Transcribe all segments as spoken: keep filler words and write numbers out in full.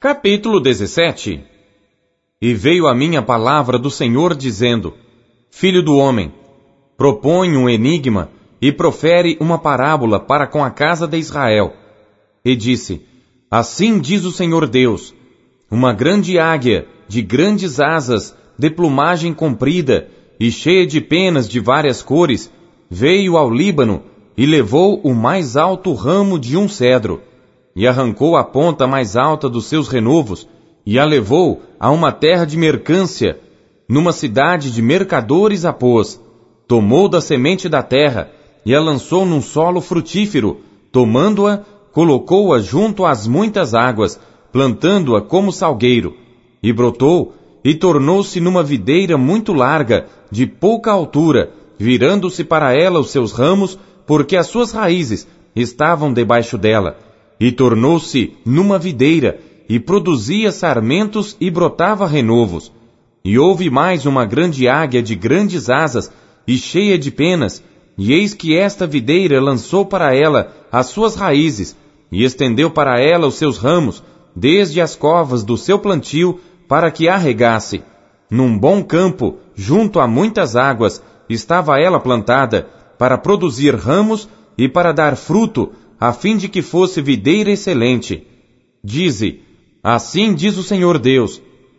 Capítulo dezessete. E veio a mim a palavra do Senhor dizendo: Filho do homem, propõe um enigma e profere uma parábola para com a casa de Israel. E disse: Assim diz o Senhor Deus: uma grande águia de grandes asas, de plumagem comprida e cheia de penas de várias cores, veio ao Líbano e levou o mais alto ramo de um cedro, e arrancou a ponta mais alta dos seus renovos, e a levou a uma terra de mercância, numa cidade de mercadores a pôs. Tomou da semente da terra, e a lançou num solo frutífero, tomando-a, colocou-a junto às muitas águas, plantando-a como salgueiro, e brotou, e tornou-se numa videira muito larga, de pouca altura, virando-se para ela os seus ramos, porque as suas raízes estavam debaixo dela, e tornou-se numa videira, e produzia sarmentos e brotava renovos. E houve mais uma grande águia de grandes asas e cheia de penas, e eis que esta videira lançou para ela as suas raízes, e estendeu para ela os seus ramos, desde as covas do seu plantio, para que a regasse. Num bom campo, junto a muitas águas, estava ela plantada, para produzir ramos e para dar fruto, a fim de que fosse videira excelente. Dize: assim diz o Senhor Deus: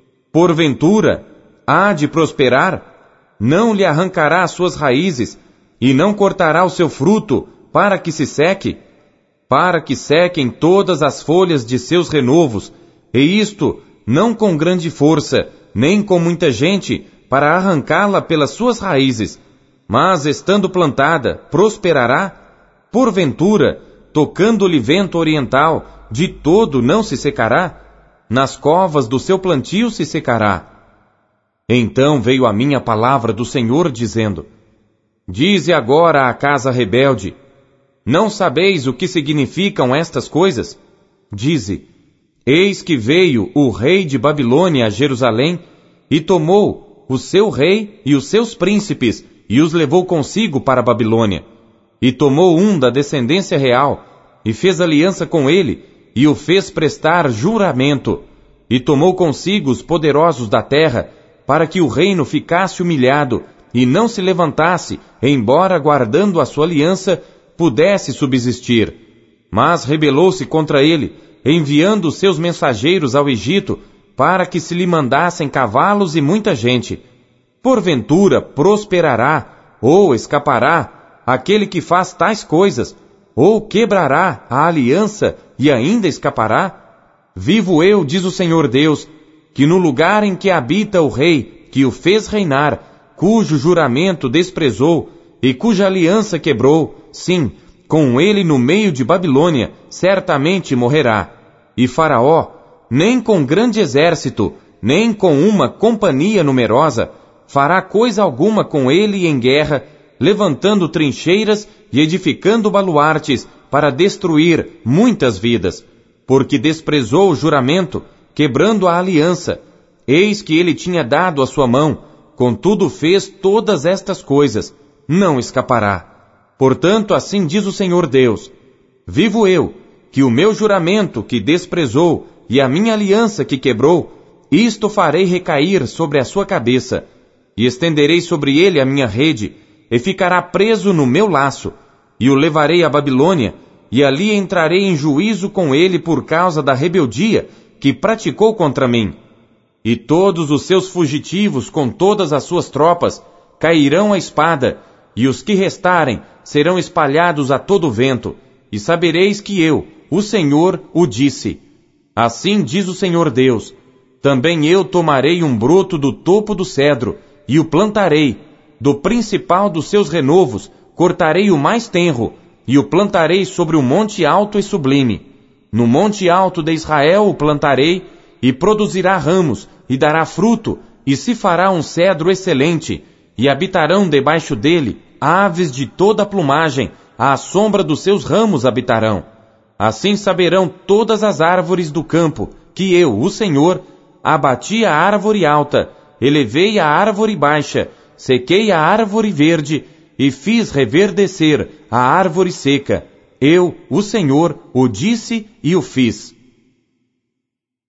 porventura há de prosperar? Não lhe arrancará as suas raízes, e não cortará o seu fruto, para que se seque? Para que sequem todas as folhas de seus renovos, e isto não com grande força, nem com muita gente, para arrancá-la pelas suas raízes, mas estando plantada, prosperará? Porventura, tocando-lhe vento oriental, de todo não se secará? Nas covas do seu plantio se secará. Então veio a mim a palavra do Senhor, dizendo: dize agora à casa rebelde: não sabeis o que significam estas coisas? Dize: eis que veio o rei de Babilônia a Jerusalém, e tomou o seu rei e os seus príncipes, e os levou consigo para a Babilônia. E tomou um da descendência real, e fez aliança com ele, e o fez prestar juramento, e tomou consigo os poderosos da terra, para que o reino ficasse humilhado, e não se levantasse, embora guardando a sua aliança, pudesse subsistir. Mas rebelou-se contra ele, enviando os seus mensageiros ao Egito, para que se lhe mandassem cavalos e muita gente. Porventura prosperará, ou escapará, aquele que faz tais coisas, ou quebrará a aliança e ainda escapará? Vivo eu, diz o Senhor Deus, que no lugar em que habita o rei, que o fez reinar, cujo juramento desprezou, e cuja aliança quebrou, sim, com ele no meio de Babilônia, certamente morrerá. E Faraó, nem com grande exército, nem com uma companhia numerosa, fará coisa alguma com ele em guerra, levantando trincheiras e edificando baluartes para destruir muitas vidas, porque desprezou o juramento, quebrando a aliança. Eis que ele tinha dado a sua mão, contudo fez todas estas coisas, não escapará. Portanto, assim diz o Senhor Deus: vivo eu, que o meu juramento que desprezou e a minha aliança que quebrou, isto farei recair sobre a sua cabeça, e estenderei sobre ele a minha rede, e ficará preso no meu laço, e o levarei à Babilônia, e ali entrarei em juízo com ele por causa da rebeldia que praticou contra mim. E todos os seus fugitivos com todas as suas tropas cairão à espada, e os que restarem serão espalhados a todo vento, e sabereis que eu, o Senhor, o disse. Assim diz o Senhor Deus: também eu tomarei um broto do topo do cedro, e o plantarei, do principal dos seus renovos, cortarei o mais tenro, e o plantarei sobre um monte alto e sublime. No monte alto de Israel o plantarei, e produzirá ramos, e dará fruto, e se fará um cedro excelente, e habitarão debaixo dele aves de toda a plumagem, à sombra dos seus ramos habitarão. Assim saberão todas as árvores do campo, que eu, o Senhor, abati a árvore alta, elevei a árvore baixa, sequei a árvore verde, e fiz reverdecer a árvore seca. Eu, o Senhor, o disse e o fiz.